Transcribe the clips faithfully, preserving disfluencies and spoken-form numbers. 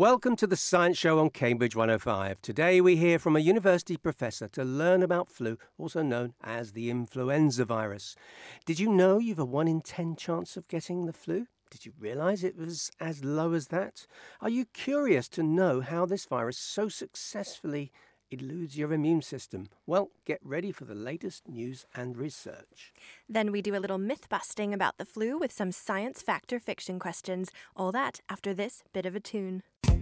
Welcome to the Science Show on Cambridge one oh five. Today we hear from a university professor to learn about flu, also known as the influenza virus. Did you know you've a one in ten chance of getting the flu? Did you realise it was as low as that? Are you curious to know how this virus so successfully eludes your immune system? Well, get ready for the latest news and research. Then we do a little myth-busting about the flu with some science fact or fiction questions. All that after this bit of a tune.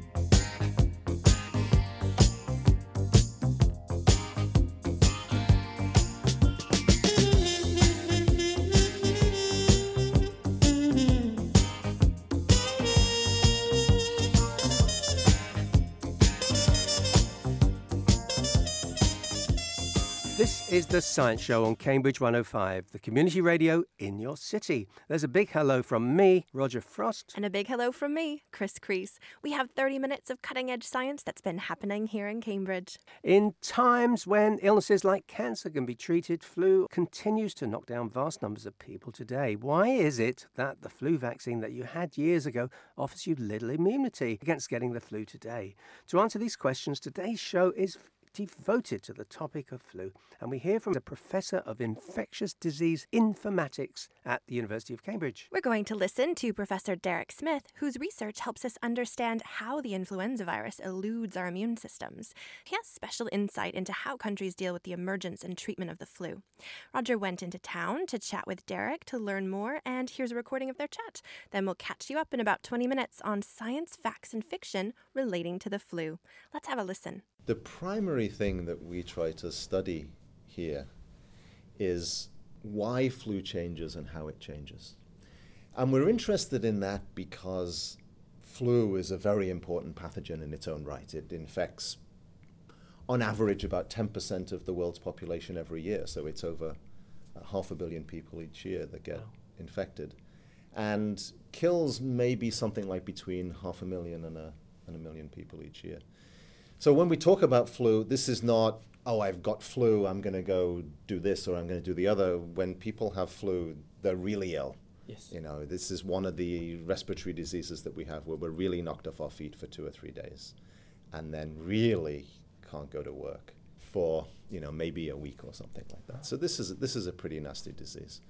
This is the Science Show on Cambridge one oh five, the community radio in your city. There's a big hello from me, Roger Frost. And a big hello from me, Chris Crease. We have thirty minutes of cutting-edge science that's been happening here in Cambridge. In times when illnesses like cancer can be treated, flu continues to knock down vast numbers of people today. Why is it that the flu vaccine that you had years ago offers you little immunity against getting the flu today? To answer these questions, today's show is devoted to the topic of flu, and we hear from the Professor of Infectious Disease Informatics at the University of Cambridge. We're going to listen to Professor Derek Smith, whose research helps us understand how the influenza virus eludes our immune systems. He has special insight into how countries deal with the emergence and treatment of the flu. Roger went into town to chat with Derek to learn more, and here's a recording of their chat. Then we'll catch you up in about twenty minutes on science, facts, and fiction relating to the flu. Let's have a listen. The primary thing that we try to study here is why flu changes and how it changes. And we're interested in that because flu is a very important pathogen in its own right. It infects, on average, about ten percent of the world's population every year. So it's over uh, half a billion people each year that get infected. And kills maybe something like between half a million and a, and a million people each year. So when we talk about flu, this is not, oh, I've got flu, I'm going to go do this or I'm going to do the other. When people have flu, they're really ill. Yes. You know, this is one of the respiratory diseases that we have where we're really knocked off our feet for two or three days and then really can't go to work for, you know, maybe a week or something like that. So this is this is a pretty nasty disease.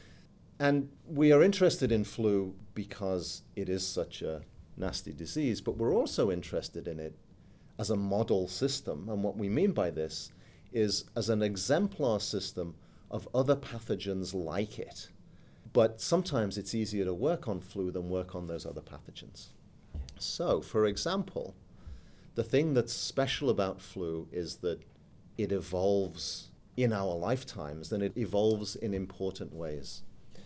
And we are interested in flu because it is such a nasty disease, but we're also interested in it as a model system. And what we mean by this is as an exemplar system of other pathogens like it. But sometimes it's easier to work on flu than work on those other pathogens. So, for example, the thing that's special about flu is that it evolves in our lifetimes, and it evolves in important ways.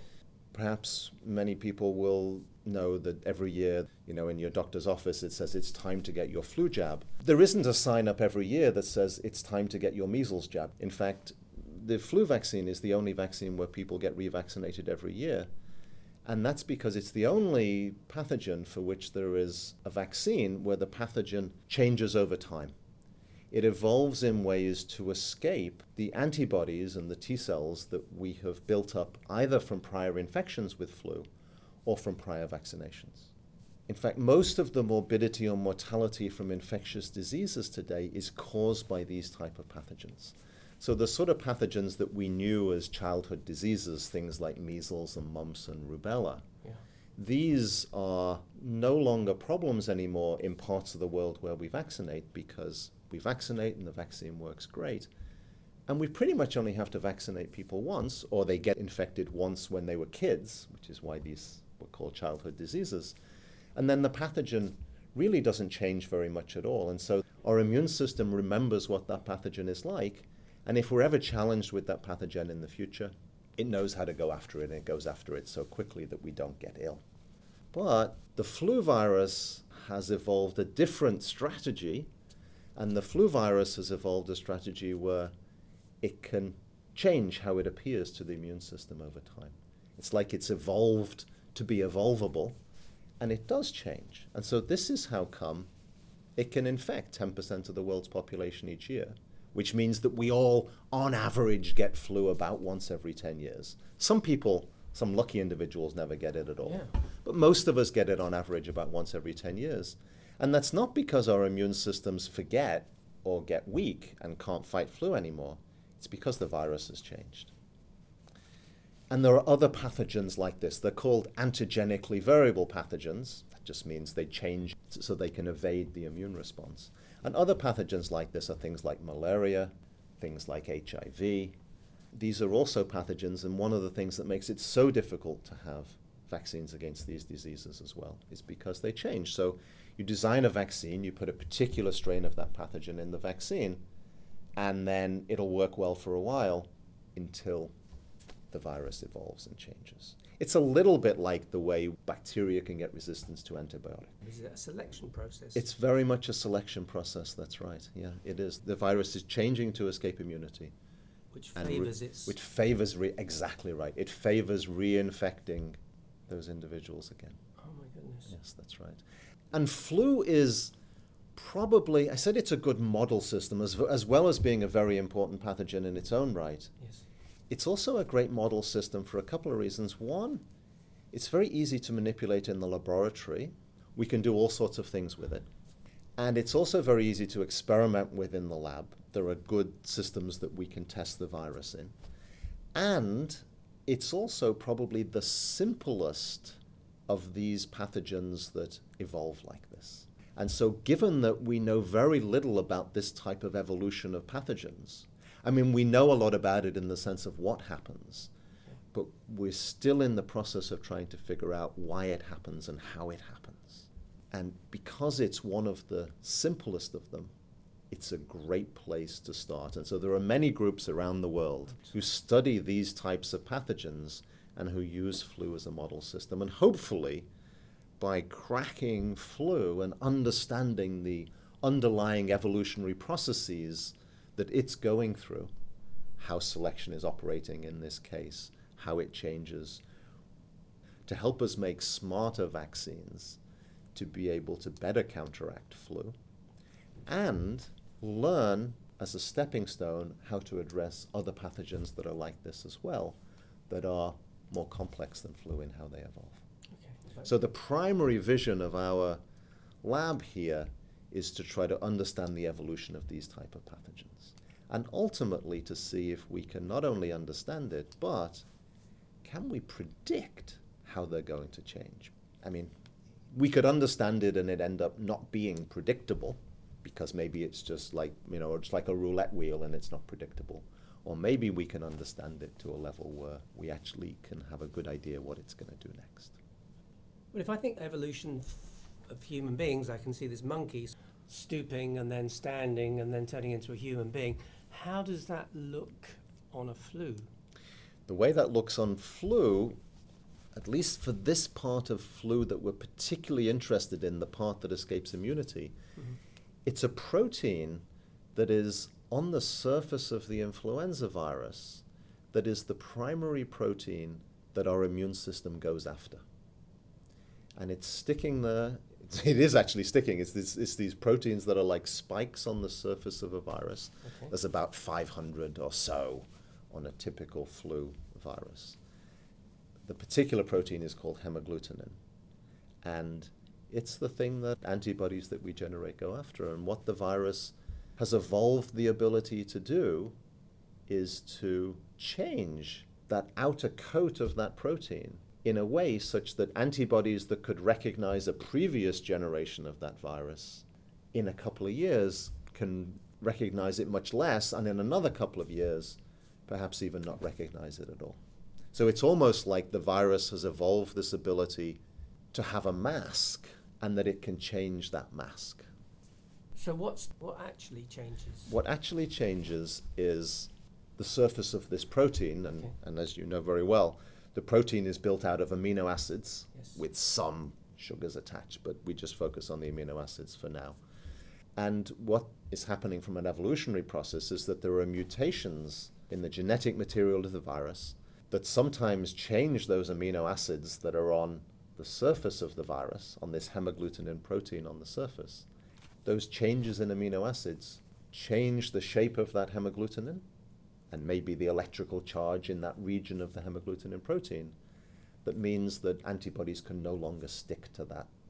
Perhaps many people will know that every year, you know, in your doctor's office, it says it's time to get your flu jab. There isn't a sign up every year that says it's time to get your measles jab. In fact, the flu vaccine is the only vaccine where people get revaccinated every year. And that's because it's the only pathogen for which there is a vaccine where the pathogen changes over time. It evolves in ways to escape the antibodies and the T cells that we have built up either from prior infections with flu or from prior vaccinations. In fact, most of the morbidity or mortality from infectious diseases today is caused by these type of pathogens. So the sort of pathogens that we knew as childhood diseases, things like measles and mumps and rubella, yeah. These are no longer problems anymore in parts of the world where we vaccinate because we vaccinate and the vaccine works great. And we pretty much only have to vaccinate people once, or they get infected once when they were kids, which is why these were called childhood diseases. And then the pathogen really doesn't change very much at all. And so our immune system remembers what that pathogen is like. And if we're ever challenged with that pathogen in the future, it knows how to go after it, and it goes after it so quickly that we don't get ill. But the flu virus has evolved a different strategy, and the flu virus has evolved a strategy where it can change how it appears to the immune system over time. It's like it's evolved to be evolvable, and it does change. And so this is how come it can infect ten percent of the world's population each year, which means that we all, on average, get flu about once every ten years. Some people, some lucky individuals never get it at all. Yeah. But most of us get it on average about once every ten years. And that's not because our immune systems forget or get weak and can't fight flu anymore. It's because the virus has changed. And there are other pathogens like this. They're called antigenically variable pathogens. That just means they change so they can evade the immune response. And other pathogens like this are things like malaria, things like H I V. These are also pathogens, and one of the things that makes it so difficult to have vaccines against these diseases as well is because they change. So you design a vaccine, you put a particular strain of that pathogen in the vaccine, and then it'll work well for a while until the virus evolves and changes. It's a little bit like the way bacteria can get resistance to antibiotics. Is it a selection process? It's very much a selection process, that's right. Yeah, it is. The virus is changing to escape immunity. Which and favors re- its... Which favors, re- exactly right. It favors reinfecting those individuals again. Oh my goodness. Yes, that's right. And flu is probably, I said it's a good model system, as, as well as being a very important pathogen in its own right. Yes. It's also a great model system for a couple of reasons. One, it's very easy to manipulate in the laboratory. We can do all sorts of things with it. And it's also very easy to experiment with in the lab. There are good systems that we can test the virus in. And it's also probably the simplest of these pathogens that evolve like this. And so given that we know very little about this type of evolution of pathogens, I mean, we know a lot about it in the sense of what happens, but we're still in the process of trying to figure out why it happens and how it happens. And because it's one of the simplest of them, it's a great place to start. And so there are many groups around the world who study these types of pathogens and who use flu as a model system. And hopefully, by cracking flu and understanding the underlying evolutionary processes that it's going through, how selection is operating in this case, how it changes, to help us make smarter vaccines to be able to better counteract flu, and learn as a stepping stone how to address other pathogens that are like this as well, that are more complex than flu in how they evolve. Okay. So the primary vision of our lab here is to try to understand the evolution of these type of pathogens, and ultimately to see if we can not only understand it, but can we predict how they're going to change? I mean, we could understand it and it end up not being predictable, because maybe it's just like, you know, it's like a roulette wheel and it's not predictable. Or maybe we can understand it to a level where we actually can have a good idea what it's going to do next. Well, if I think evolution of human beings, I can see this monkey stooping and then standing and then turning into a human being. How does that look on a flu? The way that looks on flu, at least for this part of flu that we're particularly interested in, the part that escapes immunity, mm-hmm. it's a protein that is on the surface of the influenza virus that is the primary protein that our immune system goes after. And it's sticking there. It is actually sticking. It's, this, it's these proteins that are like spikes on the surface of a virus. Okay. There's about five hundred or so on a typical flu virus. The particular protein is called hemagglutinin. And it's the thing that antibodies that we generate go after. And what the virus has evolved the ability to do is to change that outer coat of that protein in a way such that antibodies that could recognize a previous generation of that virus in a couple of years can recognize it much less, and in another couple of years, perhaps even not recognize it at all. So it's almost like the virus has evolved this ability to have a mask, and that it can change that mask. So what's what actually changes? What actually changes is the surface of this protein, and, okay. and as you know very well, the protein is built out of amino acids yes. with some sugars attached, but we just focus on the amino acids for now. And what is happening from an evolutionary process is that there are mutations in the genetic material of the virus that sometimes change those amino acids that are on the surface of the virus, on this hemagglutinin protein on the surface. Those changes in amino acids change the shape of that hemagglutinin, and maybe the electrical charge in that region of the hemagglutinin protein, that means that antibodies can no longer stick to that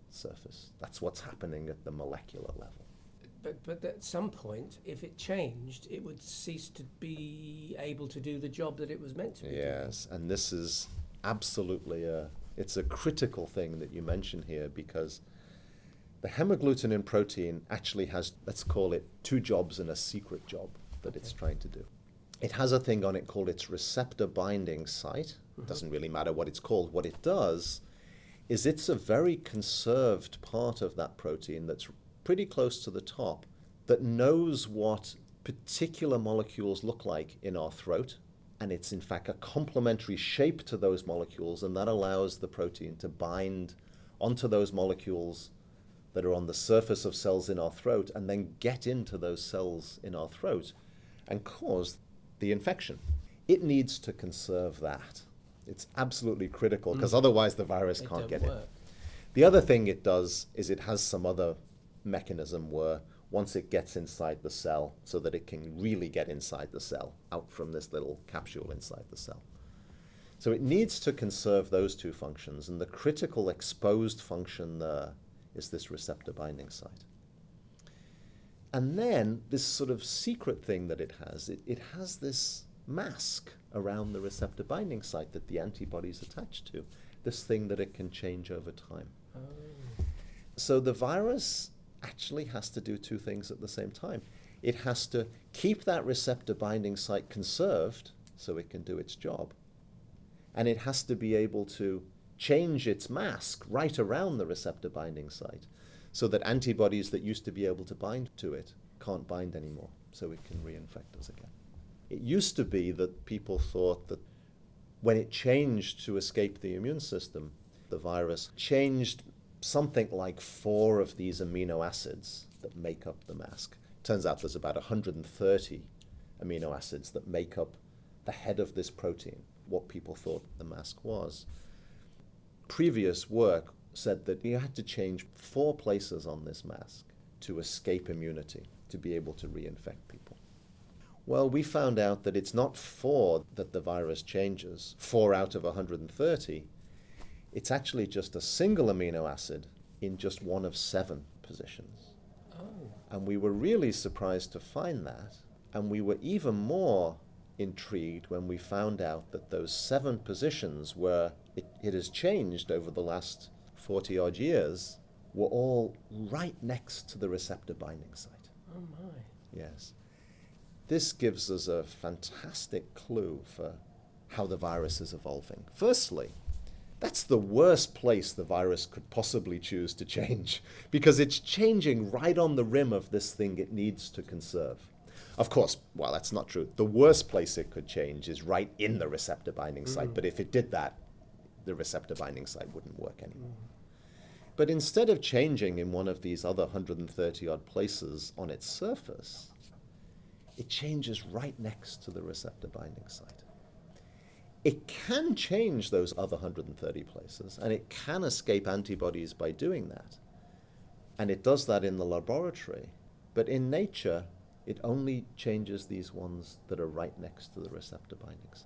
surface. That's what's happening at the molecular level. But but at some point, if it changed, it would cease to be able to do the job that it was meant to be doing. Yes, and this is absolutely a, it's a critical thing that you mention here, because the hemagglutinin protein actually has, let's call it, two jobs and a secret job that it's trying to do. It has a thing on it called its receptor binding site. It doesn't really matter what it's called. What it does is it's a very conserved part of that protein that's pretty close to the top, that knows what particular molecules look like in our throat, and it's in fact a complementary shape to those molecules, and that allows the protein to bind onto those molecules that are on the surface of cells in our throat, and then get into those cells in our throat and cause the infection. It needs to conserve that. It's absolutely critical, because mm. otherwise the virus it can't get work. in. The other thing it does is it has some other mechanism where once it gets inside the cell, so that it can really get inside the cell, out from this little capsule inside the cell. So it needs to conserve those two functions, and the critical exposed function there is this receptor binding site. And then this sort of secret thing that it has, it, it has this mask around the receptor binding site that the antibody is attached to, this thing that it can change over time. Oh. So the virus actually has to do two things at the same time. It has to keep that receptor binding site conserved so it can do its job. And it has to be able to change its mask right around the receptor binding site so that antibodies that used to be able to bind to it can't bind anymore, so it can reinfect us again. It used to be that people thought that when it changed to escape the immune system, the virus changed something like four of these amino acids that make up the mask. Turns out there's about one hundred thirty amino acids that make up the head of this protein, what people thought the mask was. Previous work said that you had to change four places on this mask to escape immunity, to be able to reinfect people. Well, we found out that it's not four that the virus changes, four out of one hundred thirty. It's actually just a single amino acid in just one of seven positions. Oh. And we were really surprised to find that. And we were even more intrigued when we found out that those seven positions where it, it has changed over the last forty odd years were all right next to the receptor binding site. Oh my. Yes. This gives us a fantastic clue for how the virus is evolving. Firstly, that's the worst place the virus could possibly choose to change, because it's changing right on the rim of this thing it needs to conserve. Of course, well, that's not true. The worst place it could change is right in the receptor binding site, mm. but if it did that, the receptor binding site wouldn't work anymore. Mm. But instead of changing in one of these other one hundred thirty odd places on its surface, it changes right next to the receptor binding site. It can change those other one hundred thirty places, and it can escape antibodies by doing that. And it does that in the laboratory. But in nature, it only changes these ones that are right next to the receptor bindings.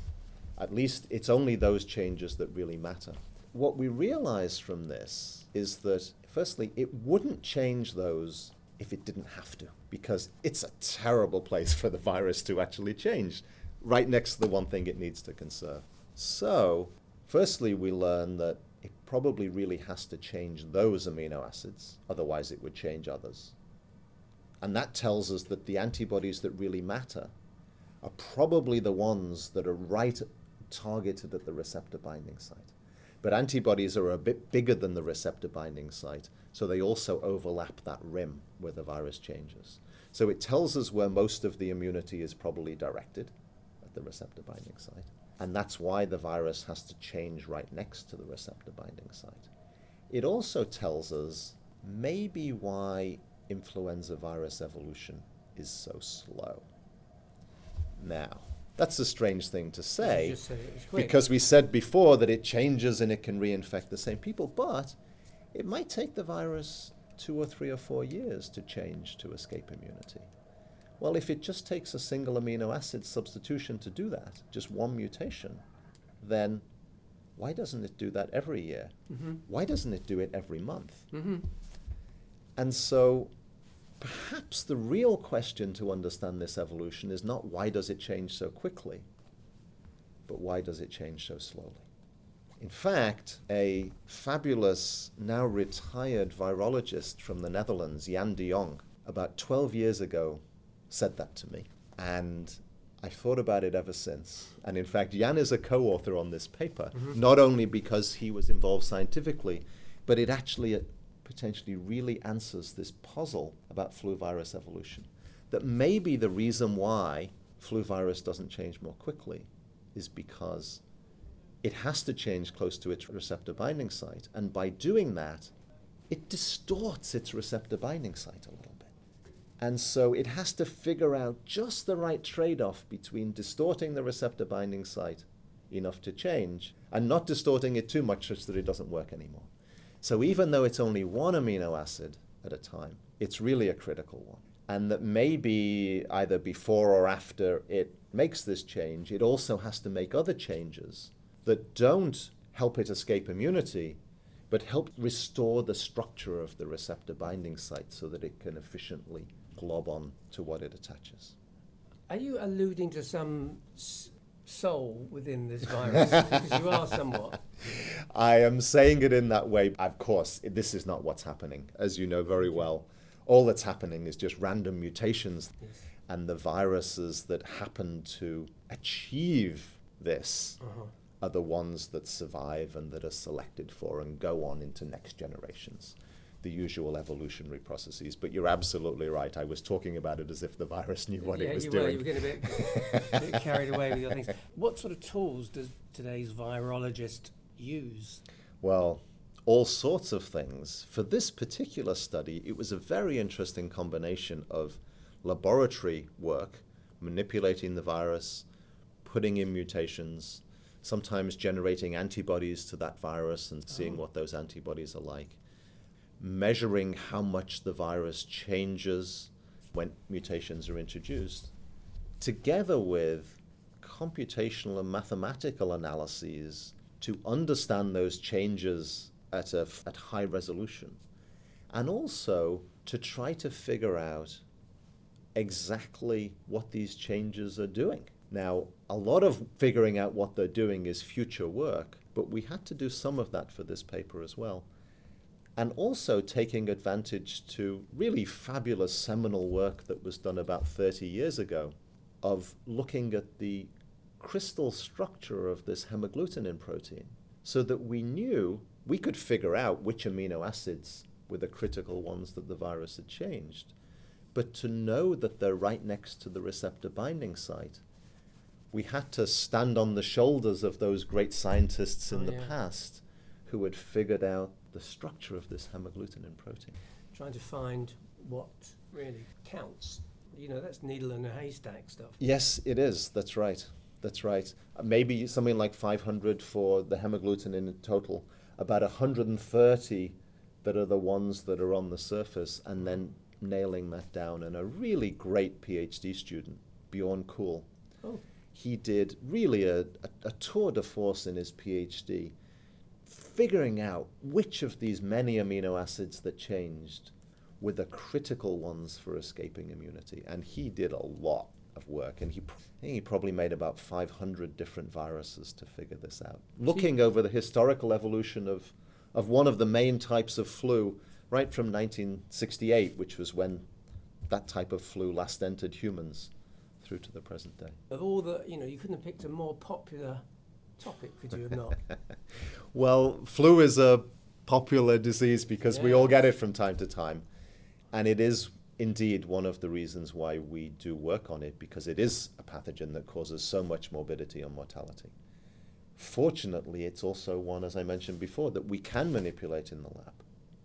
At least it's only those changes that really matter. What we realize from this is that, firstly, it wouldn't change those if it didn't have to, because it's a terrible place for the virus to actually change, right next to the one thing it needs to conserve. So, firstly, we learn that it probably really has to change those amino acids, otherwise it would change others. And that tells us that the antibodies that really matter are probably the ones that are right targeted at the receptor binding site. But antibodies are a bit bigger than the receptor binding site, so they also overlap that rim where the virus changes. So it tells us where most of the immunity is probably directed, at the receptor binding site. And that's why the virus has to change right next to the receptor binding site. It also tells us maybe why influenza virus evolution is so slow. Now, that's a strange thing to say, just said it was quick. Because we said before that it changes and it can reinfect the same people, but it might take the virus two or three or four years to change to escape immunity. Well, if it just takes a single amino acid substitution to do that, just one mutation, then Why doesn't it do that every year? Mm-hmm. Why doesn't it do it every month? Mm-hmm. And so perhaps the real question to understand this evolution is not why does it change so quickly, but why does it change so slowly? In fact, a fabulous, now retired virologist from the Netherlands, Jan de Jong, about twelve years ago said that to me. And I thought about it ever since. And in fact, Jan is a co-author on this paper, mm-hmm. not only because he was involved scientifically, but it actually uh, potentially really answers this puzzle about flu virus evolution. That maybe the reason why flu virus doesn't change more quickly is because it has to change close to its receptor binding site. And by doing that, it distorts its receptor binding site a little bit. And so it has to figure out just the right trade-off between distorting the receptor binding site enough to change and not distorting it too much such that it doesn't work anymore. So even though it's only one amino acid at a time, it's really a critical one. And that maybe either before or after it makes this change, it also has to make other changes that don't help it escape immunity, but help restore the structure of the receptor binding site so that it can efficiently glob on to what it attaches. Are you alluding to some s- soul within this virus? Because you are somewhat. I am saying it in that way. Of course, this is not what's happening, as you know very well. All that's happening is just random mutations. Yes. And the viruses that happen to achieve this uh-huh. are the ones that survive and that are selected for and go on into next generations, the usual evolutionary processes. But you're absolutely right. I was talking about it as if the virus knew what yeah, it was you doing. Were, you were getting a bit, a bit carried away with your things. What sort of tools does today's virologist use? Well, all sorts of things. For this particular study, it was a very interesting combination of laboratory work, manipulating the virus, putting in mutations, sometimes generating antibodies to that virus and seeing oh. what those antibodies are like, measuring how much the virus changes when mutations are introduced, together with computational and mathematical analyses to understand those changes at a at high resolution, and also to try to figure out exactly what these changes are doing. Now, a lot of figuring out what they're doing is future work, but we had to do some of that for this paper as well. And also taking advantage to really fabulous seminal work that was done about thirty years ago of looking at the crystal structure of this hemagglutinin protein so that we knew we could figure out which amino acids were the critical ones that the virus had changed. But to know that they're right next to the receptor binding site, we had to stand on the shoulders of those great scientists in oh, the yeah. past who had figured out the structure of this hemagglutinin protein. Trying to find what really counts. You know, that's needle in a haystack stuff. Yes, it is. That's right. That's right. Uh, maybe something like five hundred for the hemagglutinin in total, about one hundred thirty that are the ones that are on the surface, and then nailing that down. And a really great PhD student, Bjorn Kuhl, oh. he did really a, a, a tour de force in his PhD, figuring out which of these many amino acids that changed were the critical ones for escaping immunity. And he did a lot of work, and he, pr- I think he probably made about five hundred different viruses to figure this out. Looking over the historical evolution of, of one of the main types of flu, right from nineteen sixty-eight, which was when that type of flu last entered humans, through to the present day. Of all the, you know, you couldn't have picked a more popular topic, could you have not? Well, flu is a popular disease because yeah. we all get it from time to time. And it is indeed one of the reasons why we do work on it, because it is a pathogen that causes so much morbidity and mortality. Fortunately, it's also one, as I mentioned before, that we can manipulate in the lab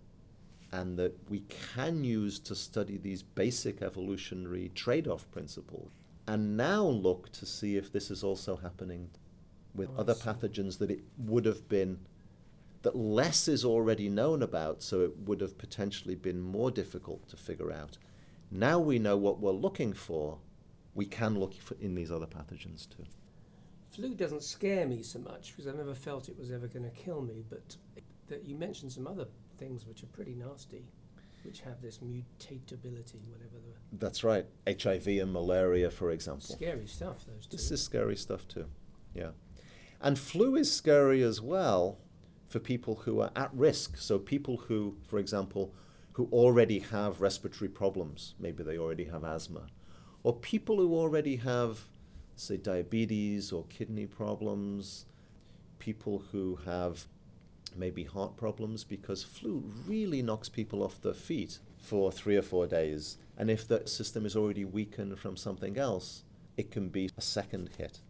and that we can use to study these basic evolutionary trade-off principles, and now look to see if this is also happening with oh, other pathogens that it would have been, that less is already known about, so it would have potentially been more difficult to figure out. Now we know what we're looking for, we can look for in these other pathogens too. flu doesn't scare me so much because I've never felt it was ever going to kill me, but that you mentioned some other things which are pretty nasty, which have this mutatability, whatever the... That's right. H I V and malaria, for example. Scary stuff, those two. This is scary stuff too, yeah. And flu is scary as well for people who are at risk. So people who, for example, who already have respiratory problems, maybe they already have asthma, or people who already have, say, diabetes or kidney problems, people who have maybe heart problems, because flu really knocks people off their feet for three or four days. And if the system is already weakened from something else, it can be a second hit.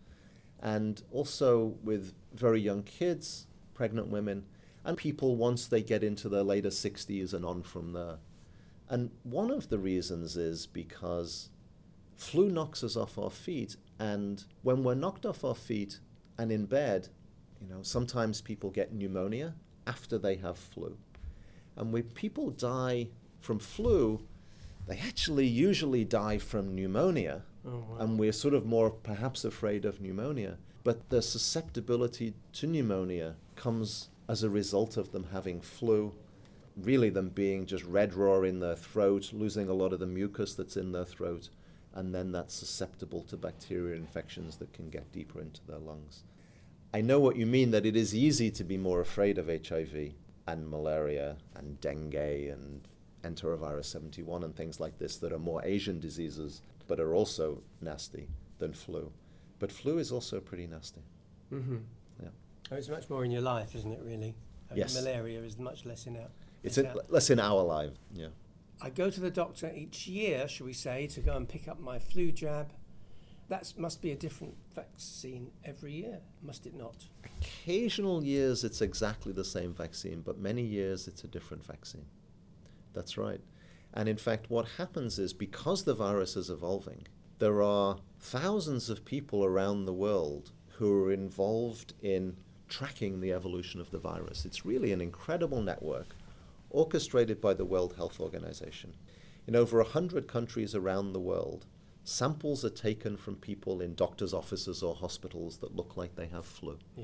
And also with very young kids, pregnant women, and people once they get into their later sixties and on from there. And one of the reasons is because flu knocks us off our feet, and when we're knocked off our feet and in bed, you know, sometimes people get pneumonia after they have flu. And when people die from flu, they actually usually die from pneumonia. Oh, wow. And we're sort of more perhaps afraid of pneumonia. But the susceptibility to pneumonia comes as a result of them having flu, really them being just red raw in their throat, losing a lot of the mucus that's in their throat, and then that's susceptible to bacterial infections that can get deeper into their lungs. I know what you mean, that it is easy to be more afraid of H I V and malaria and dengue and enterovirus seventy-one and things like this that are more Asian diseases but are also nasty than flu. But flu is also pretty nasty. Mm-hmm. Yeah. Oh, it's much more in your life, isn't it, really? I mean, Yes. Malaria is much less in our... It's in, less in our life, yeah. I go to the doctor each year, shall we say, to go and pick up my flu jab. That must be a different vaccine every year, must it not? Occasional years it's exactly the same vaccine, but many years it's a different vaccine. That's right. And in fact, what happens is because the virus is evolving, there are thousands of people around the world who are involved in tracking the evolution of the virus. It's really an incredible network orchestrated by the World Health Organization. In over one hundred countries around the world, samples are taken from people in doctors' offices or hospitals that look like they have flu. Yeah.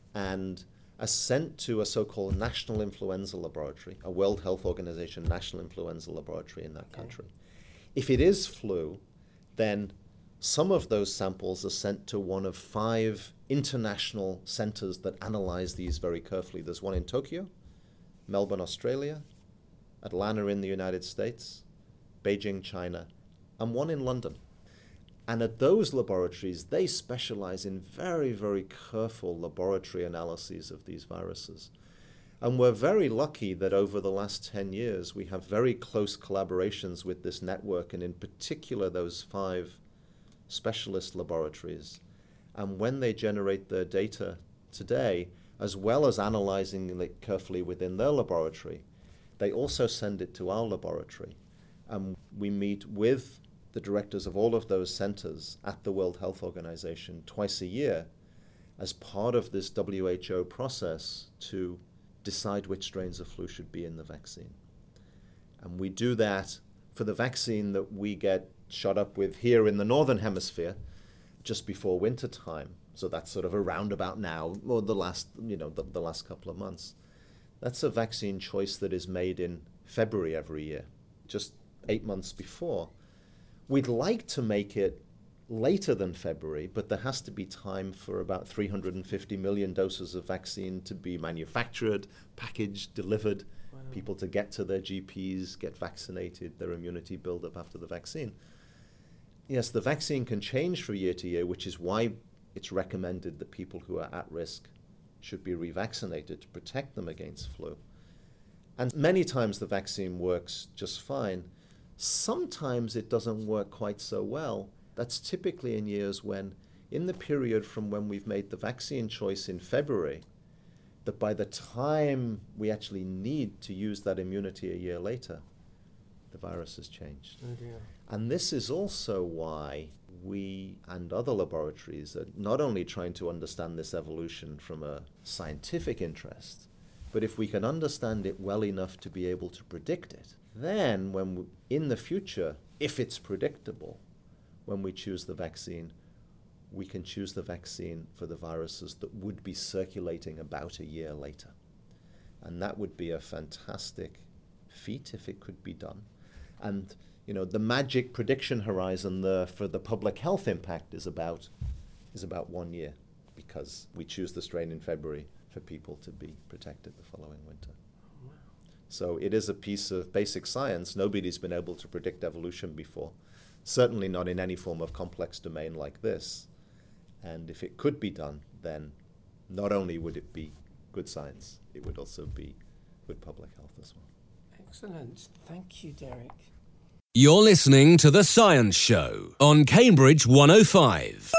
And are sent to a so-called National Influenza Laboratory, a World Health Organization National Influenza Laboratory in that Okay. country. If it is flu, then some of those samples are sent to one of five international centers that analyze these very carefully. There's one in Tokyo, Melbourne, Australia, Atlanta in the United States, Beijing, China, and one in London. And at those laboratories, they specialize in very, very careful laboratory analyses of these viruses. And we're very lucky that over the last ten years, we have very close collaborations with this network, and in particular, those five specialist laboratories. And when they generate their data today, as well as analyzing it carefully within their laboratory, they also send it to our laboratory. And we meet with the directors of all of those centers at the World Health Organization twice a year as part of this W H O process to decide which strains of flu should be in the vaccine. And we do that for the vaccine that we get shot up with here in the Northern Hemisphere just before winter time. So that's sort of around about now, or the last, you know, the, the last couple of months. That's a vaccine choice that is made in February every year, just eight months before. We'd like to make it later than February, but there has to be time for about three hundred fifty million doses of vaccine to be manufactured, packaged, delivered, Wow. people to get to their G Ps, get vaccinated, their immunity build up after the vaccine. Yes, the vaccine can change from year to year, which is why it's recommended that people who are at risk should be revaccinated to protect them against flu. And many times the vaccine works just fine. Sometimes it doesn't work quite so well. That's typically in years when, in the period from when we've made the vaccine choice in February, that by the time we actually need to use that immunity a year later, the virus has changed. Oh dear. And this is also why we and other laboratories are not only trying to understand this evolution from a scientific interest, but if we can understand it well enough to be able to predict it, then when we, in the future, if it's predictable, when we choose the vaccine, we can choose the vaccine for the viruses that would be circulating about a year later. And that would be a fantastic feat if it could be done. And, you know, the magic prediction horizon the, for the public health impact is about, is about one year, because we choose the strain in February for people to be protected the following winter. Wow. So it is a piece of basic science. Nobody's been able to predict evolution before, certainly not in any form of complex domain like this. And if it could be done, then not only would it be good science, it would also be good public health as well. Excellent. Thank you, Derek. You're listening to The Science Show on Cambridge one oh five.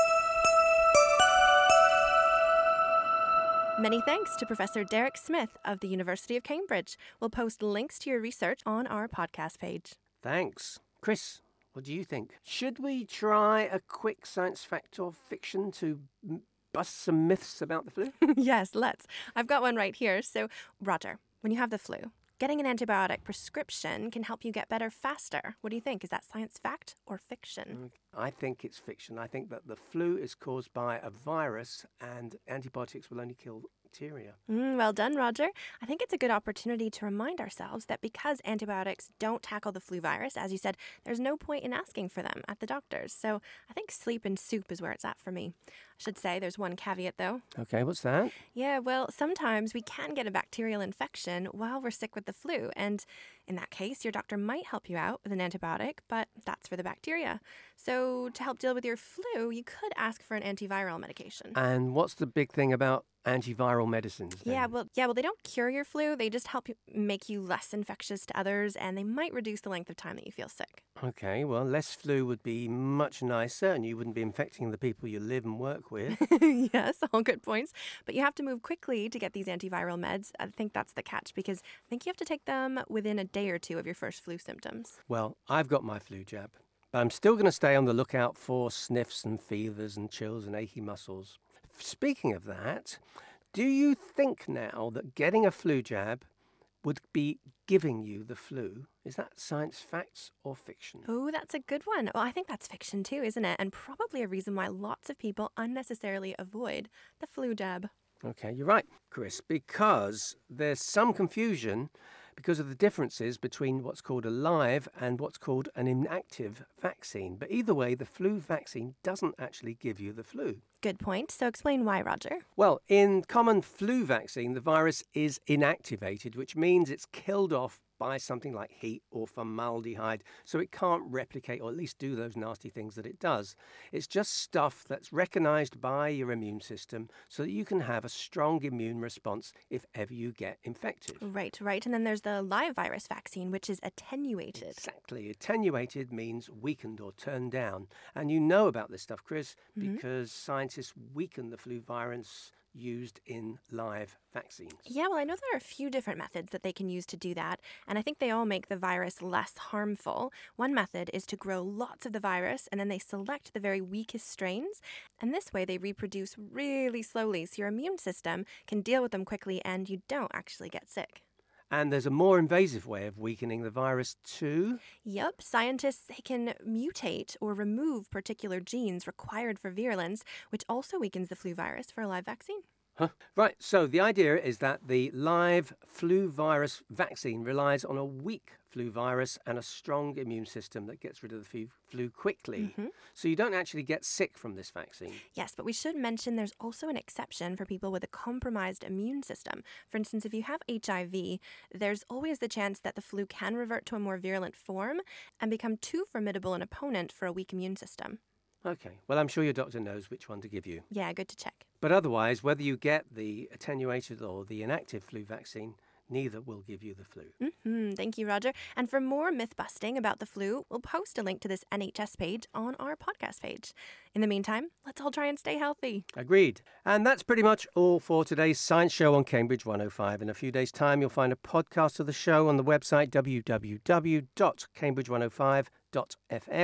Many thanks to Professor Derek Smith of the University of Cambridge. We'll post links to your research on our podcast page. Thanks. Chris, what do you think? Should we try a quick science fact or fiction to m- bust some myths about the flu? Yes, let's. I've got one right here. So, Roger, when you have the flu, getting an antibiotic prescription can help you get better faster. What do you think? Is that science fact or fiction? I think it's fiction. I think that the flu is caused by a virus and antibiotics will only kill bacteria. Mm, well done, Roger. I think it's a good opportunity to remind ourselves that because antibiotics don't tackle the flu virus, as you said, there's no point in asking for them at the doctor's. So I think sleep and soup is where it's at for me. I should say there's one caveat, though. Okay, what's that? Yeah, well, sometimes we can get a bacterial infection while we're sick with the flu. And in that case, your doctor might help you out with an antibiotic, but that's for the bacteria. So to help deal with your flu, you could ask for an antiviral medication. And what's the big thing about antiviral medicines then? Yeah, well, yeah, well, they don't cure your flu. They just help you make you less infectious to others, and they might reduce the length of time that you feel sick. Okay, well, less flu would be much nicer, and you wouldn't be infecting the people you live and work with. Yes, all good points. But you have to move quickly to get these antiviral meds. I think that's the catch, because I think you have to take them within a day or two of your first flu symptoms. Well, I've got my flu jab, but I'm still going to stay on the lookout for sniffs and fevers and chills and achy muscles. Speaking of that, do you think now that getting a flu jab would be giving you the flu? Is that science facts or fiction? Oh, that's a good one. Well, I think that's fiction too, isn't it? And probably a reason why lots of people unnecessarily avoid the flu jab. Okay, you're right, Chris, because there's some confusion because of the differences between what's called a live and what's called an inactive vaccine. But either way, the flu vaccine doesn't actually give you the flu. Good point. So explain why, Roger. Well, in common flu vaccine, the virus is inactivated, which means it's killed off by something like heat or formaldehyde, so it can't replicate or at least do those nasty things that it does. It's just stuff that's recognized by your immune system so that you can have a strong immune response if ever you get infected. Right, right. And then there's the live virus vaccine, which is attenuated. Exactly. Attenuated means weakened or turned down. And you know about this stuff, Chris, Mm-hmm. because scientists weaken the flu virus used in live vaccines. Yeah, well, I know there are a few different methods that they can use to do that, and I think they all make the virus less harmful. One method is to grow lots of the virus, and then they select the very weakest strains, and this way they reproduce really slowly, so your immune system can deal with them quickly, and you don't actually get sick. And there's a more invasive way of weakening the virus too. Yep, scientists, they can mutate or remove particular genes required for virulence, which also weakens the flu virus for a live vaccine. Huh. Right, so the idea is that the live flu virus vaccine relies on a weak flu virus and a strong immune system that gets rid of the flu, flu quickly. Mm-hmm. So you don't actually get sick from this vaccine. Yes, but we should mention there's also an exception for people with a compromised immune system. For instance, if you have H I V, there's always the chance that the flu can revert to a more virulent form and become too formidable an opponent for a weak immune system. Okay, well, I'm sure your doctor knows which one to give you. Yeah, good to check. But otherwise, whether you get the attenuated or the inactive flu vaccine, neither will give you the flu. Mm-hmm. Thank you, Roger. And for more myth-busting about the flu, we'll post a link to this N H S page on our podcast page. In the meantime, let's all try and stay healthy. Agreed. And that's pretty much all for today's Science Show on Cambridge one oh five. In a few days' time, you'll find a podcast of the show on the website w w w dot cambridge one oh five dot f m.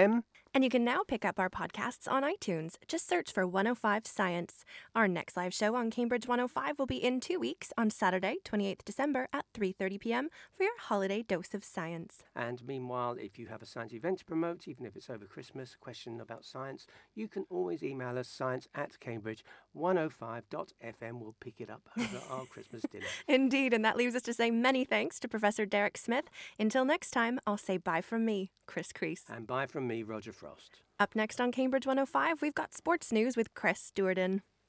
And you can now pick up our podcasts on iTunes. Just search for one oh five Science. Our next live show on Cambridge one oh five will be in two weeks on Saturday, twenty-eighth December at three thirty p.m. for your holiday dose of science. And meanwhile, if you have a science event to promote, even if it's over Christmas, a question about science, you can always email us science at cambridge one oh five dot f m. We'll pick it up over our Christmas dinner. Indeed, and that leaves us to say many thanks to Professor Derek Smith. Until next time, I'll say bye from me, Chris Crease. And bye from me, Roger Frost. Up next on Cambridge one oh five, we've got sports news with Chris Stewarden.